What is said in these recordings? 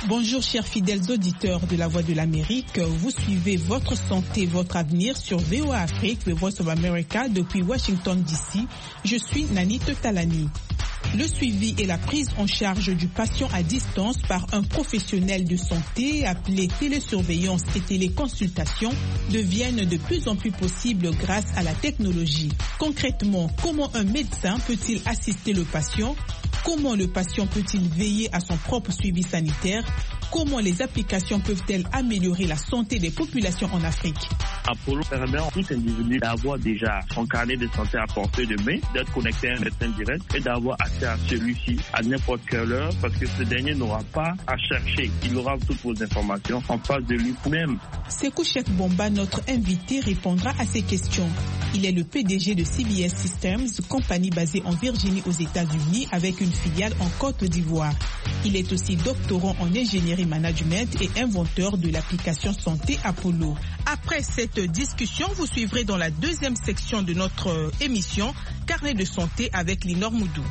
Bonjour chers fidèles auditeurs de la Voix de l'Amérique, vous suivez Votre Santé, Votre Avenir sur VOA Afrique, The Voice of America depuis Washington DC. Je suis Nanit Talani. Le suivi et la prise en charge du patient à distance par un professionnel de santé appelé télésurveillance et téléconsultation deviennent de plus en plus possibles grâce à la technologie. Concrètement, comment un médecin peut-il assister le patient ? Comment le patient peut-il veiller à son propre suivi sanitaire ? Comment les applications peuvent-elles améliorer la santé des populations en Afrique ? Apollo permet à tout individu d'avoir déjà son carnet de santé à portée de main, d'être connecté à un médecin direct et d'avoir accès à celui-ci à n'importe quelle heure parce que ce dernier n'aura pas à chercher. Il aura toutes vos informations en face de lui-même. Sékou Cheikh Bomba, notre invité, répondra à ces questions. Il est le PDG de CBS Systems, compagnie basée en Virginie aux États-Unis avec une filiale en Côte d'Ivoire. Il est aussi doctorant en ingénierie management et inventeur de l'application santé Apollo. Après cette discussion, vous suivrez dans la deuxième section de notre émission Carnet de santé avec Linor Moudou.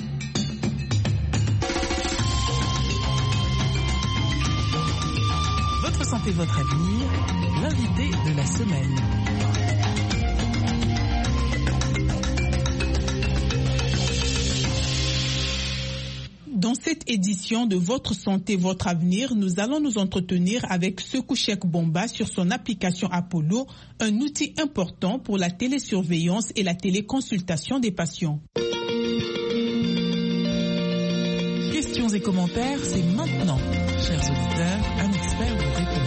Votre santé, votre avenir, l'invité de la semaine. Dans cette édition de Votre Santé, Votre Avenir, nous allons nous entretenir avec Sékou Cheikh Bomba sur son application Apollo, un outil important pour la télésurveillance et la téléconsultation des patients. Questions et commentaires, c'est maintenant. Chers auditeurs, un expert vous répond.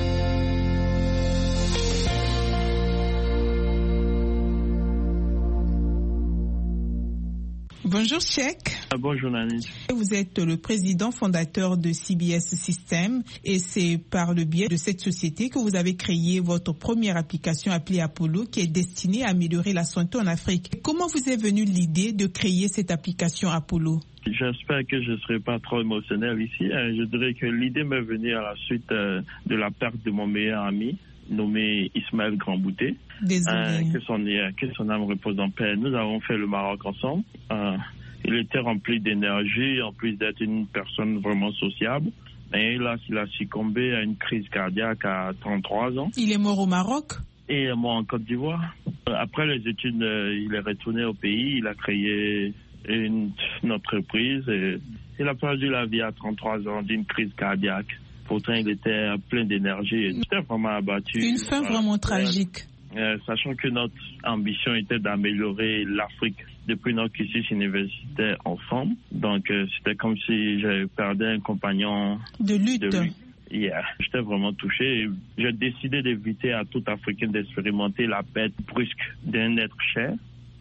Bonjour Cheikh. Bonjour Nanit. Vous êtes le président fondateur de CBS Systems et c'est par le biais de cette société que vous avez créé votre première application appelée Apollo qui est destinée à améliorer la santé en Afrique. Comment vous est venue l'idée de créer cette application Apollo ? J'espère que je ne serai pas trop émotionnel ici. Je dirais que l'idée m'est venue à la suite de la perte de mon meilleur ami, nommé Ismaël Grandbouté. Désolé. Que son âme repose en paix. Nous avons fait le Maroc ensemble. Il était rempli d'énergie, en plus d'être une personne vraiment sociable. Et là, il a succombé à une crise cardiaque à 33 ans. Il est mort au Maroc ? Et mort en Côte d'Ivoire. Après les études, il est retourné au pays. Il a créé une entreprise. Et il a perdu la vie à 33 ans d'une crise cardiaque. Pourtant, il était plein d'énergie. Il était vraiment abattu. Une fin vraiment tragique. Sachant que notre ambition était d'améliorer l'Afrique depuis notre cursus universitaire ensemble. Donc, c'était comme si j'avais perdu un compagnon de lutte. J'étais vraiment touché. J'ai décidé d'éviter à tout Africain d'expérimenter la perte brusque d'un être cher.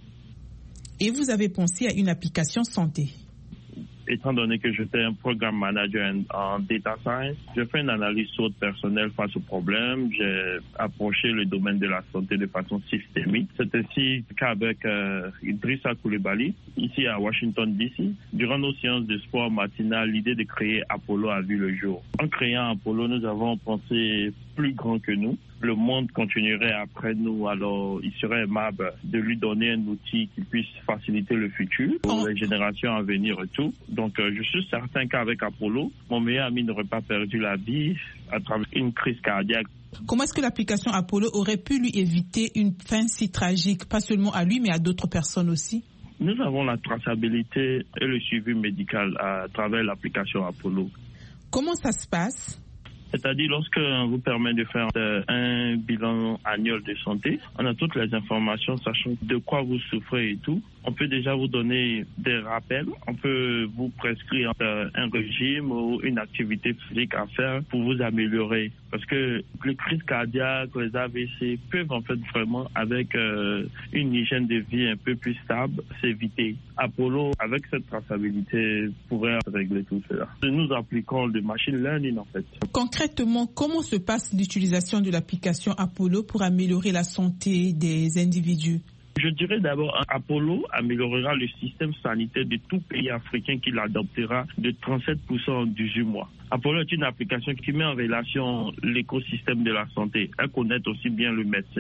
Et vous avez pensé à une application santé? Étant donné que j'étais un programme manager en data science, j'ai fait une analyse SWOT personnelle face au problème. J'ai approché le domaine de la santé de façon systémique. C'est ainsi qu'avec Idrissa Coulibaly, ici à Washington DC, durant nos séances de sport matinales, l'idée de créer Apollo a vu le jour. En créant Apollo, nous avons pensé plus grand que nous. Le monde continuerait après nous, alors il serait aimable de lui donner un outil qui puisse faciliter le futur pour les générations à venir et tout. Donc je suis certain qu'avec Apollo, mon meilleur ami n'aurait pas perdu la vie à travers une crise cardiaque. Comment est-ce que l'application Apollo aurait pu lui éviter une fin si tragique, pas seulement à lui mais à d'autres personnes aussi? Nous avons la traçabilité et le suivi médical à travers l'application Apollo. Comment ça se passe? C'est-à-dire, lorsque vous permet de faire un bilan annuel de santé, on a toutes les informations, sachant de quoi vous souffrez et tout. On peut déjà vous donner des rappels. On peut vous prescrire un régime ou une activité physique à faire pour vous améliorer. Parce que les crises cardiaques, les AVC peuvent en fait vraiment, avec une hygiène de vie un peu plus stable, s'éviter. Apollo, avec cette traçabilité, pourrait régler tout cela. Nous appliquons le machine learning en fait. Concrètement, comment se passe l'utilisation de l'application Apollo pour améliorer la santé des individus? Je dirais d'abord, Apollo améliorera le système sanitaire de tout pays africain qui l'adoptera de 37% en 18 mois. Apollo est une application qui met en relation l'écosystème de la santé. Elle connecte aussi bien le médecin